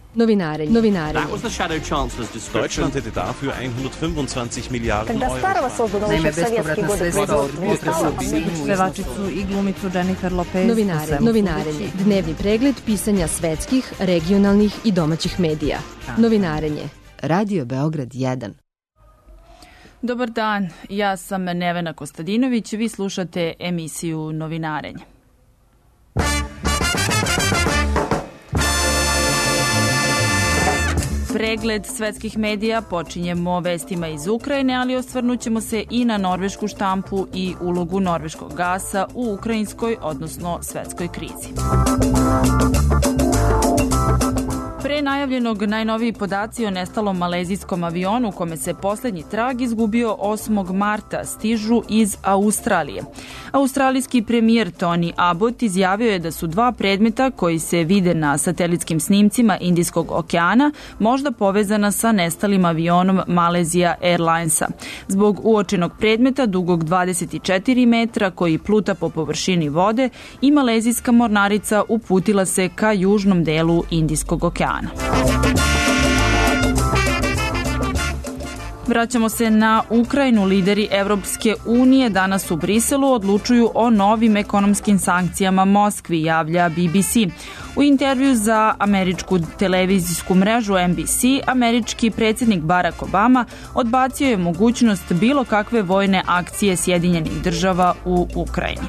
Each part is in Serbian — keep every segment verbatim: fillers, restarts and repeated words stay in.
Novinarenje. Novinarenje. Deutschland hätte dafür hundertfünfundzwanzig Milliarden Euro. Naime, bespovratna sredstva od potresa u svibnju. Pevačicu i glumicu Jennifer Lopez. Novinarenje. Novinarenje. Dnevni pregled pisanja svetskih, regionalnih i domaćih medija. Novinarenje. Radio Beograd jedan. Dobar dan, ja sam Nevena Kostadinović, vi slušate emisiju Novinarenje. Pregled svetskih medija počinjemo vestima iz Ukrajine, ali osvrnut ćemo se i na norvešku štampu i ulogu norveškog gasa u ukrajinskoj, odnosno svetskoj krizi. Pre najavljenog najnoviji podaci o nestalom malezijskom avionu kome se poslednji trag izgubio osmog marta stižu iz Australije. Australijski premijer Tony Abbott izjavio je da su dva predmeta koji se vide na satelitskim snimcima Indijskog okeana možda povezana sa nestalim avionom Malaysia Airlinesa. Zbog uočenog predmeta dugog dvadeset četiri metra koji pluta po površini vode i malezijska mornarica uputila se ka južnom delu Indijskog okeana. Vraćamo se na Ukrajinu. Lideri Evropske unije danas u Briselu odlučuju o novim ekonomskim sankcijama Moskvi, javlja B B C. U intervju za američku televizijsku mrežu N B C, američki predsjednik Barack Obama odbacio je mogućnost bilo kakve vojne akcije Sjedinjenih država u Ukrajini.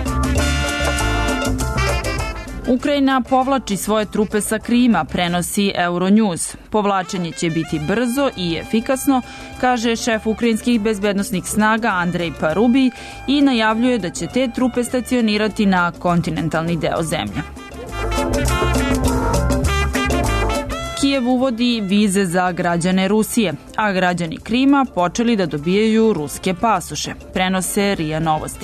Ukrajina povlači svoje trupe sa Krima, prenosi Euronews. Povlačenje će biti brzo i efikasno, kaže šef ukrajinskih bezbednosnih snaga Andrej Parubi i najavljuje da će te trupe stacionirati na kontinentalni deo zemlje. Kijev uvodi vize za građane Rusije, a građani Krima počeli da dobijaju ruske pasoše, prenose R I A Novosti.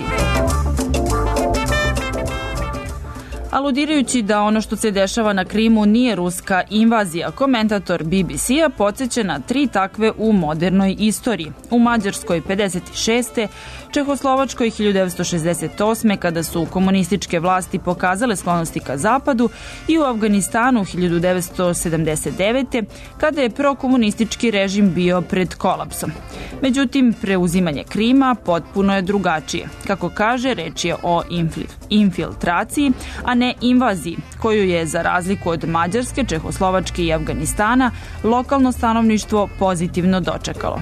Aludirajući da ono što se dešava na Krimu nije ruska invazija, komentator B B C-a podsjeća na tri takve u modernoj istoriji. U Mađarskoj pedeset šeste, Čehoslovačkoj hiljadu devetsto šezdeset osme kada su komunističke vlasti pokazale sklonosti ka zapadu i u Afganistanu hiljadu devetsto sedamdeset devete kada je prokomunistički režim bio pred kolapsom. Međutim, preuzimanje Krima potpuno je drugačije. Kako kaže, reč je o infiltraciji, a ne invaziji, koju je, za razliku od Mađarske, Čehoslovačke i Afganistana, lokalno stanovništvo pozitivno dočekalo.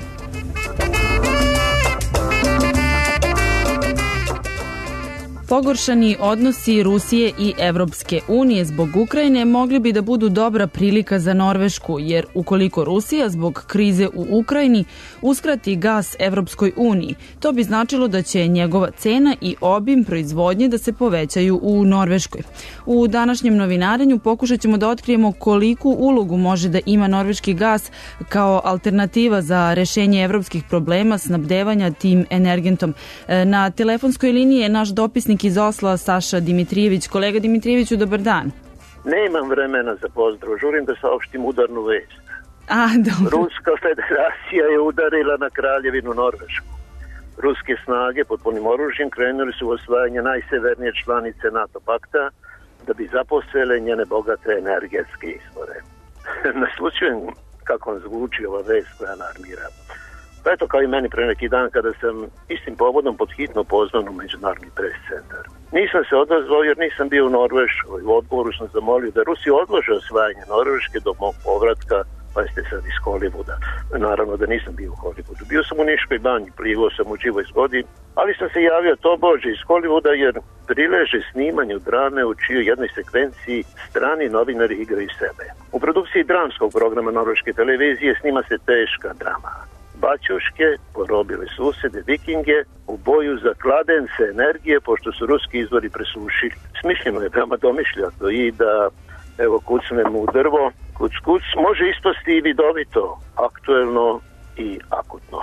Pogoršani odnosi Rusije i Evropske unije zbog Ukrajine mogli bi da budu dobra prilika za Norvešku, jer ukoliko Rusija zbog krize u Ukrajini uskrati gas Evropskoj uniji, to bi značilo da će njegova cena i obim proizvodnje da se povećaju u Norveškoj. U današnjem novinarenju pokušat ćemo da otkrijemo koliku ulogu može da ima norveški gas kao alternativa za rešenje evropskih problema snabdevanja tim energentom. Na telefonskoj liniji je naš dopisnik iz Osla, Saša Dimitrijević. Kolega Dimitrijeviću, dobar dan. Nemam vremena za pozdrav, žurim da saopštim udarnu vest. A, dobro. Ruska federacija je udarila na kraljevinu Norvešku. Ruske snage pod punim oružjem krenuli su u osvajanje najsevernije članice NATO pakta da bi zaposele njene bogate energetske izvore. Naslučujem kako vam zvuči ova vest koja alarmira. Pa eto, kao i meni pre neki dan kada sam istim povodom pod hitno pozvan u Međunarodni pres centar. Nisam se odazvao jer nisam bio u Norveškoj. U odgovoru sam zamolio da Rusi odlože osvajanje Norveške do mog povratka, pa ste sad iz Hollywooda. Naravno da nisam bio u Hollywoodu. Bio sam u Niškoj banji, plivao sam u živoj zgodi, ali sam se javio to bože iz Hollywooda jer prileže snimanju drame u čijoj jednoj sekvenciji strani novinari igraju sebe. U produkciji dramskog programa norveške televizije snima se teška drama. Baćuške porobile susede vikinge u boju za kladence energije pošto su ruski izvori presušili. Smišljeno je veoma domišljato i da evo kucnemo u drvo, kuc kuc može ispasti i vidovito, aktuelno i akutno.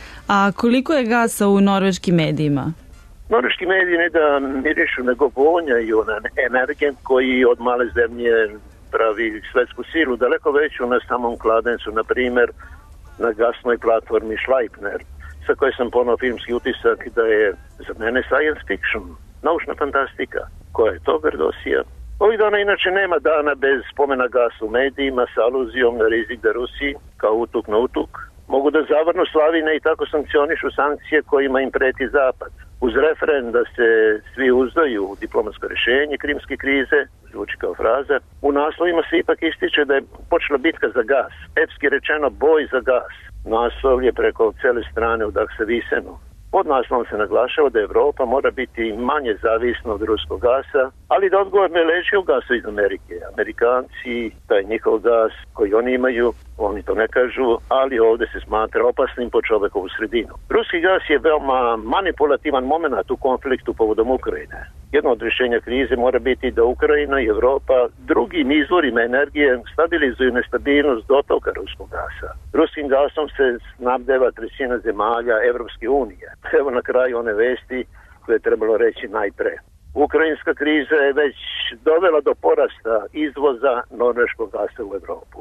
A koliko je gasa u norveškim medijima? Norveški mediji ne da mirišu nego vonjaju na energent koji od male zemlje pravi svetsku silu, daleko veću na samom kladencu, na primjer na gasnoj platformi Sleipner, sa koje sam ponao filmski utisak da je za mene science fiction, naučna fantastika. Koja je to grdosija? Ovih dana inače nema dana bez spomena gasa u medijima s aluzijom na rizik da Rusiji, kao utuk na utuk, mogu da zavrnu slavine i tako sankcionišu sankcije kojima im preti Zapad. Uz refren da se svi uzdaju u diplomatsko rješenje krimske krize, zvuči kao fraza, u naslovima se ipak ističe da je počela bitka za gas, epski rečeno boj za gas. Naslov je preko cele strane udah se visenu. Pod naslovom se naglašava da Evropa mora biti manje zavisna od ruskog gasa, ali da odgovor ne leži u gasu iz Amerike. Amerikanci, taj njihov gas koji oni imaju, oni to ne kažu, ali ovdje se smatra opasnim po čovekovu sredinu. Ruski gas je veoma manipulativan moment u konfliktu povodom Ukrajine. Jedno od rješenja krize mora biti da Ukrajina i Evropa drugim izvorima energije stabilizuju nestabilnost dotoka ruskog gasa. Ruskim gasom se snabdeva trećina zemalja Evropske unije. Evo na kraju one vesti koje je trebalo reći najpre. Ukrajinska kriza je već dovela do porasta izvoza norveškog gasa u Evropu.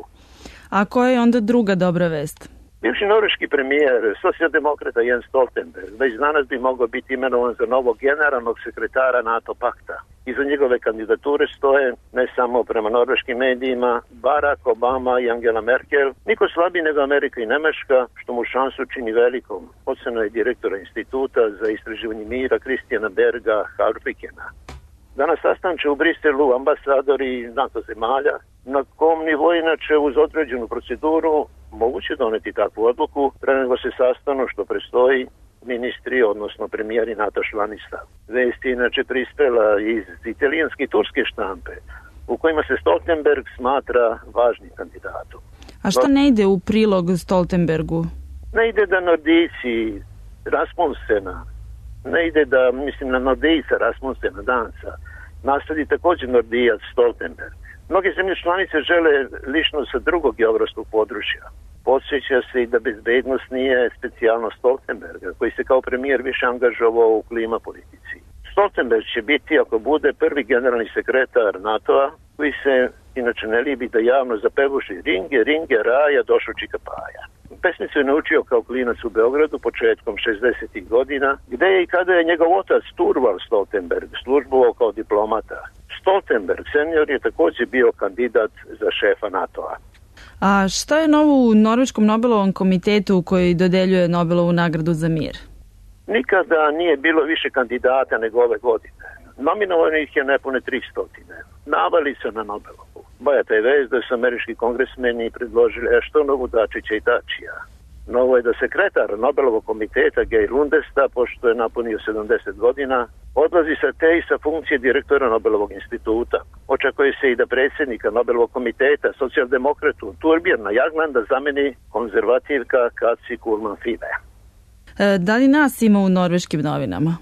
A koja je onda druga dobra vest? Bivši norveški premijer, socijaldemokrata Jens Stoltenberg, već danas bi mogao biti imenovan za novog generalnog sekretara NATO pakta. Iza njegove kandidature stoje, ne samo prema norveškim medijima, Barack Obama i Angela Merkel, niko slabiji nego Amerika i Nemačka, što mu šansu čini velikom. Oceno je direktora instituta za istraživanje mira Kristijana Berga Harfikena. Danas sastanče u Briselu ambasadori NATO zemalja, na kom nivo inače uz određenu proceduru moguće doneti takvu odluku, pre nego se sastanu što prestoji ministri, odnosno premijeri NATO članica. Vest je inače prispela iz italijanske i turske štampe, u kojima se Stoltenberg smatra važnim kandidatom. A što ne ide u prilog Stoltenbergu? Ne ide da Nordici Rasmussena, ne ide da, mislim na Nordica Rasmussena, Danca, nasledi također Nordijac Stoltenberg. Mnoge zemlje članice žele ličnost sa drugog geografskog područja. Podsjeća se i da bezbednost nije specijalno Stoltenberga, koji se kao premijer više angažovao u klima politici. Stoltenberg će biti, ako bude, prvi generalni sekretar NATO-a, koji se inače ne libi da javno zapevuši ringe, ringe, raja, došao čika paja. Pesmicu je naučio kao klinac u Beogradu početkom šezdesetih godina, gde je i kada je njegov otac Thorvald Stoltenberg službovao kao diplomata. Stoltenberg senior je također bio kandidat za šefa NATO-a. A šta je novo u Norveškom Nobelovom komitetu koji dodeljuje Nobelovu nagradu za mir? Nikada nije bilo više kandidata nego ove godine. Nominovanih je nepune tristotine. Navali se na Nobelovu. Bojata je vez da su američki kongresmeni predložili Ashtonovu, Dačića i Tačija. Novo je da sekretar Nobelovog komiteta Geir Lundestad, pošto je napunio sedamdeset godina, odlazi sa te i sa funkcije direktora Nobelovog instituta. Očekuje se i da predsjednika Nobelovog komiteta, socijaldemokratu Torbjörna Jaglanda, zameni konzervativka Katsi Kulman Fine. E, da li nas ima u norveškim novinama?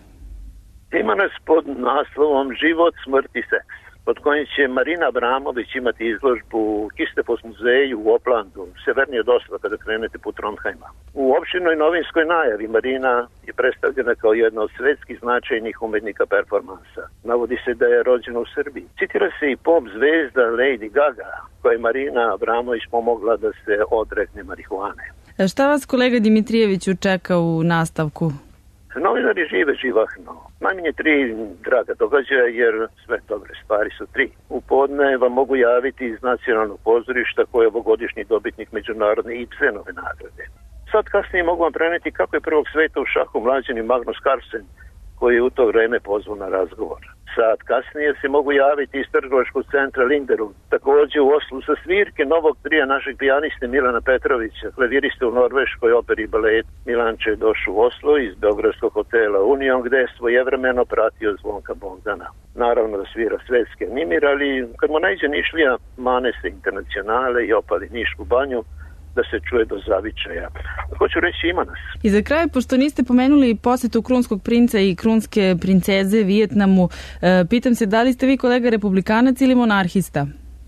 Ima nas pod naslovom Život, smrt i seks, pod kojim će Marina Abramović imati izložbu u Kistefos muzeju u Oplandu, severnije od Osla kada krenete put Trondheima. U opširnoj novinskoj najavi Marina je predstavljena kao jedna od svetskih značajnih umetnika performansa. Navodi se da je rođena u Srbiji. Citira se i pop zvezda Lady Gaga, koja je Marina Abramović pomogla da se odrekne marihuane. Šta vas kolega Dimitrijeviću čeka u nastavku? Novinari žive živahno. Najmanje tri draga događaja, jer sve dobre stvari su tri. U podne vam mogu javiti iz nacionalnog pozorišta koji je ovogodišnji dobitnik međunarodne Ibsenove nagrade. Sad kasnije mogu vam preneti kako je prvog sveta u šahu mlađeni Magnus Carlsen, koji je u to vreme pozvao na razgovor. Sad kasnije se mogu javiti iz trgovačkog centra Linderu, također u Oslu sa svirke novog trija našeg pijaniste Milana Petrovića, klaviriste u norveškoj operi i baletu. Milanče je došao u Oslo iz beogradskog hotela Union, gde je svojevremeno pratio Zvonka Bogdana. Naravno da svira svetske nimir, ali kad mu najđe Nišlija, mane se Internacionale i opali Nišku banju, da se čuje do zavičaja. Hoću reći, ima nas. I za kraj, pošto niste pomenuli posjetu krunskog princa i krunske princeze Vijetnamu, e, pitam se da li ste vi kolega republikanac ili monarhista?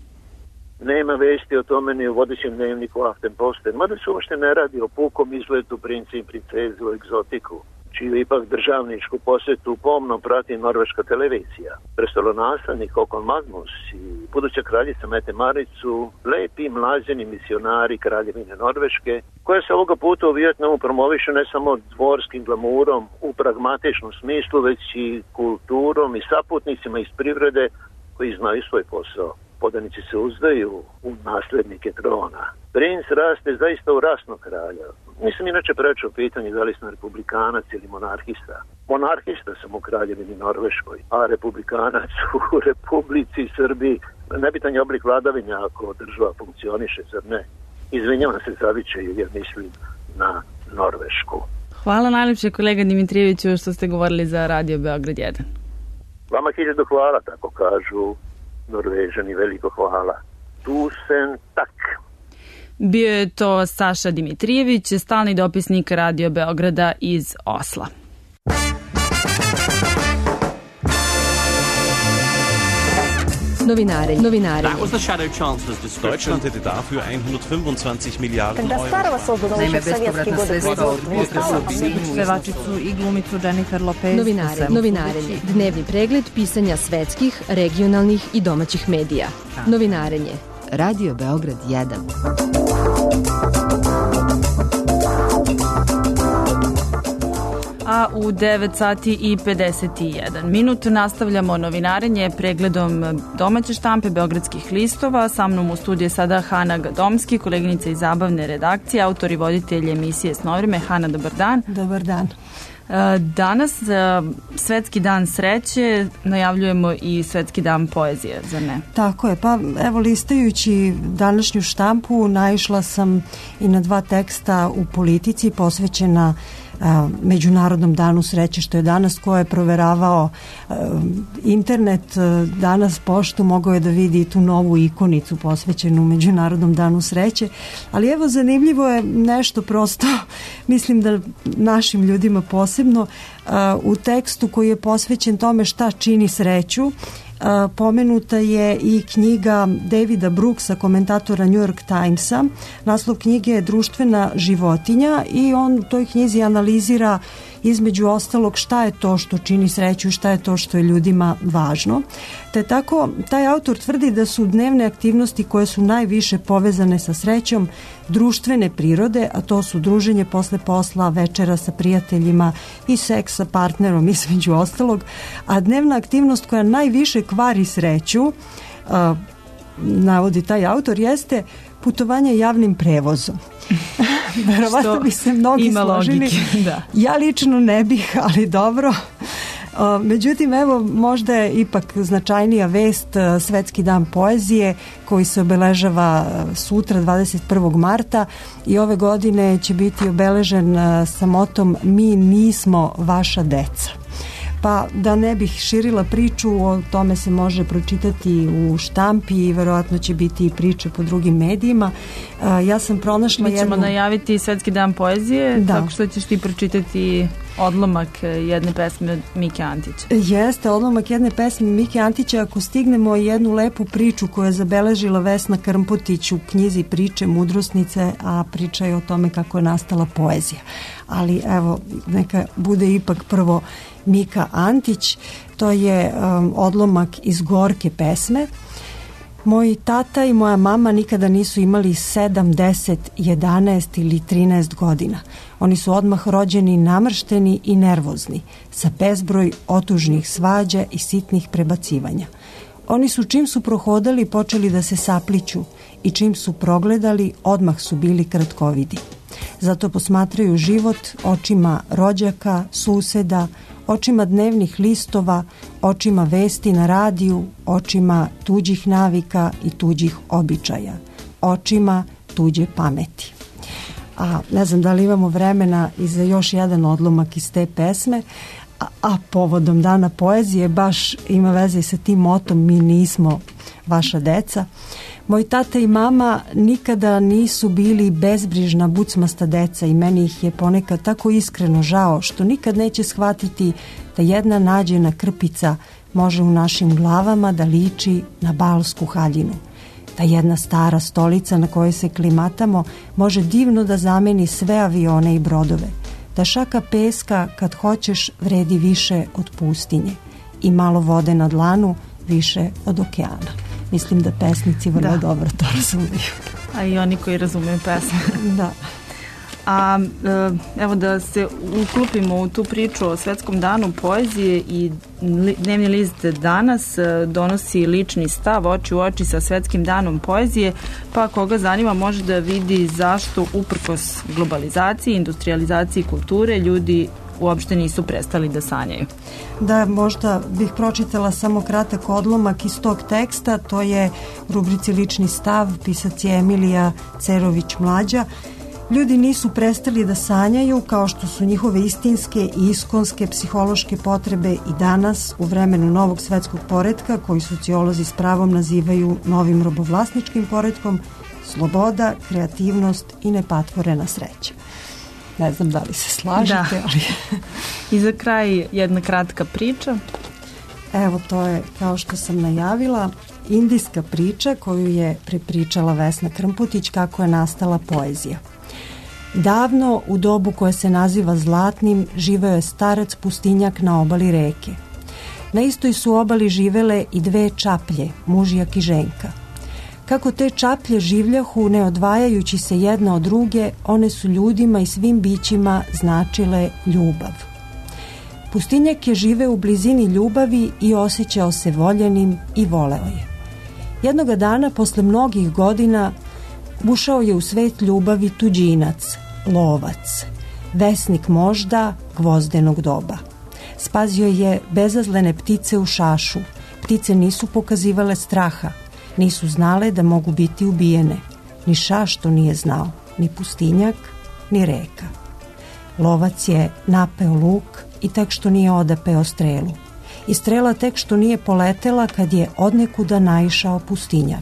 Nema vesti o tome ni u vodećem dnevniku Aftenposten, mada se uopšte ne radi o pukom izletu princa i princeze u egzotiku, čiju ipak državničku posjetu pomno prati norveška televizija. Prestolonaslednik Håkon Magnus i buduća kraljica Mette Marit su lepi mlađeni misionari kraljevine Norveške, koja se ovoga puta u Vijetnamu promoviše ne samo dvorskim glamurom u pragmatičnom smislu, već i kulturom i saputnicima iz privrede koji znaju svoj posao. Podanici se uzdaju u naslednike trona. Princ raste zaista u rasnog kralja. Nisam inače prečao pitanje da li sam republikanac ili monarhista. Monarhista sam u Kraljevini Norveškoj, a republikanac u Republici Srbiji. Nebitan je oblik vladavine ako država funkcioniše, zar ne? Izvinjavam se zavičaju jer mislim na Norvešku. Hvala najlepše kolega Dimitrijeviću što ste govorili za Radio Beograd jedan. Vama hiljadu hvala, tako kažu Norvežani, veliko hvala. Tusen tak. Bio je to Saša Dimitrijević, stalni dopisnik Radio Beograda iz Osla. Novinare, novinare. That was the shadow chancellor's discussion. Deutschland hätte dafür hundertfünfundzwanzig Milliarden Когда старого создано еще в советские годы. Pevačicu i glumicu Jennifer Lopez. Novinare, novinarenje. Dnevni pregled pisanja svetskih, regionalnih i domaćih medija. Novinarenje. Radio Beograd jedan. A u devet sati i pedeset jedan minut nastavljamo novinarenje pregledom domaće štampe beogradskih listova. Sa mnom u studiju je sada Hana Gadomski, koleginica iz zabavne redakcije, autor i voditelj emisije Snovrime. Hana, dobar dan. Dobar dan. Danas Svetski dan sreće, najavljujemo i Svetski dan poezije, zar ne? Tako je, pa evo listajući današnju štampu naišla sam i na dva teksta u Politici posvećena a, Međunarodnom danu sreće, što je danas, ko je proveravao a, internet, a, danas poštu, mogao je da vidi tu novu ikonicu posvećenu Međunarodnom danu sreće, ali evo zanimljivo je nešto prosto, mislim da našim ljudima posebno, a, u tekstu koji je posvećen tome šta čini sreću, Uh, pomenuta je i knjiga Davida Brooksa, komentatora New York Timesa. Naslov knjige je Društvena životinja i on u toj knjizi analizira između ostalog šta je to što čini sreću, šta je to što je ljudima važno. Te tako, taj autor tvrdi da su dnevne aktivnosti koje su najviše povezane sa srećom društvene prirode, a to su druženje posle posla, večera sa prijateljima i seks sa partnerom između ostalog, a dnevna aktivnost koja najviše kvari sreću, a, navodi taj autor, jeste putovanje javnim prevozom. Verovatno bi se mnogi složili. Da. Ja lično ne bih, ali dobro. Međutim, evo, možda je ipak značajnija vest Svetski dan poezije koji se obeležava sutra, dvadeset prvog marta, i ove godine će biti obeležen sa motom Mi nismo vaša deca. Pa da ne bih širila priču, o tome se može pročitati u štampi i verovatno će biti i priče po drugim medijima. Ja sam pronašla jednu... Mi ćemo jednu... najaviti Svetski dan poezije, da. Tako što ćeš ti pročitati odlomak jedne pesme od Mike Antića. Jeste, odlomak jedne pesme Mike Antića, ako stignemo jednu lepu priču koju je zabeležila Vesna Krmpotić u knjizi Priče mudrosnice, a priča je o tome kako je nastala poezija. Ali evo, neka bude ipak prvo Mika Antić, to je um, odlomak iz Gorke pesme. Moj tata i moja mama nikada nisu imali sedam, deset, jedanaest ili trinaest godina. Oni su odmah rođeni namršteni i nervozni, sa bezbroj otužnih svađa i sitnih prebacivanja. Oni su čim su prohodali počeli da se sapliću i čim su progledali odmah su bili kratkovidi. Zato posmatraju život očima rođaka, suseda, očima dnevnih listova, očima vesti na radiju, očima tuđih navika i tuđih običaja, očima tuđe pameti. A ne znam da li imamo vremena i za još jedan odlomak iz te pesme, a, a povodom dana poezije baš ima veze sa tim motom Mi nismo vaša deca. Moj tata i mama nikada nisu bili bezbrižna bucmasta deca i meni ih je ponekad tako iskreno žao što nikad neće shvatiti da jedna nađena krpica može u našim glavama da liči na balsku haljinu. Da jedna stara stolica na kojoj se klimatamo može divno da zameni sve avione i brodove. Da šaka peska kad hoćeš vredi više od pustinje i malo vode na dlanu više od okeana. Mislim da pesnici vrlo da. dobro to razumiju. A i oni koji razumeju pesme. Da. A evo da se uklupimo u tu priču o Svetskom danu poezije i dnevni list danas donosi lični stav oči u oči sa Svetskim danom poezije, pa koga zanima može da vidi zašto uprkos globalizaciji, industrializaciji kulture ljudi uopšte nisu prestali da sanjaju. Da, možda bih pročitala samo kratak odlomak iz tog teksta, to je u rubrici Lični stav, pisac je Emilija Cerović mlađa. Ljudi nisu prestali da sanjaju kao što su njihove istinske i iskonske psihološke potrebe i danas u vremenu novog svetskog poretka, koji sociolozi s pravom nazivaju novim robovlasničkim poretkom, sloboda, kreativnost i nepatvorena sreća. Ne znam da li se slažete, da. Ali... I za kraj jedna kratka priča. Evo, to je, kao što sam najavila, indijska priča koju je prepričala Vesna Krmputić kako je nastala poezija. Davno, u dobu koje se naziva Zlatnim, živeo je starac pustinjak na obali reke. Na istoj su obali živele i dve čaplje, mužjak i ženka. Kako te čaplje življahu, ne odvajajući se jedna od druge, one su ljudima i svim bićima značile ljubav. Pustinjak je živeo u blizini ljubavi i osjećao se voljenim i voleo je. Jednoga dana, posle mnogih godina, ušao je u svet ljubavi tuđinac, lovac, vesnik možda gvozdenog doba. Spazio je bezazlene ptice u šašu. Ptice nisu pokazivale straha, nisu znale da mogu biti ubijene. Ni šaš to nije znao, ni pustinjak, ni reka. Lovac je napeo luk i tek što nije odapeo strelu. I strela tek što nije poletela kad je odnekuda naišao pustinjak.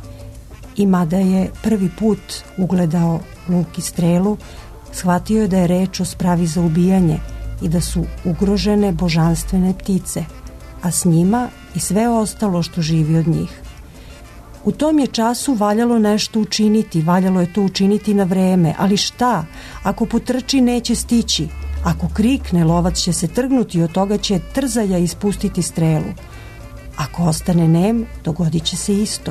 I mada je prvi put ugledao luk i strelu, shvatio je da je reč o spravi za ubijanje i da su ugrožene božanstvene ptice, a s njima i sve ostalo što živi od njih. U tom je času valjalo nešto učiniti, valjalo je to učiniti na vreme, ali šta? Ako potrči neće stići, ako krikne lovac će se trgnuti i od toga će trzaja ispustiti strelu. Ako ostane nem, dogodit će se isto.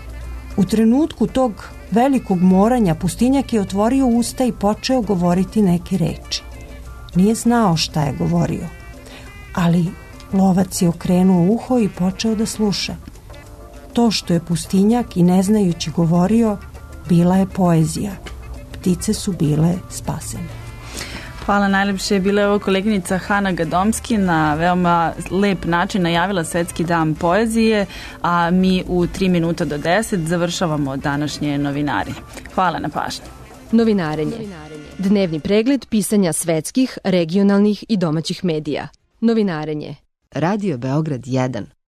U trenutku tog velikog moranja pustinjak je otvorio usta i počeo govoriti neke reči. Nije znao šta je govorio, ali lovac je okrenuo uho i počeo da sluša. To što je pustinjak i ne znajući govorio, bila je poezija. Ptice su bile spasene. Hvala najlepše. Bila je ovo koleginica Hana Gadomski, na veoma lep način najavila Svetski dan poezije, a mi u tri minuta do deset završavamo današnje novinari. Hvala na pažnji. Novinarenje. Dnevni pregled pisanja svetskih, regionalnih i domaćih medija. Novinarenje. Radio Beograd jedan.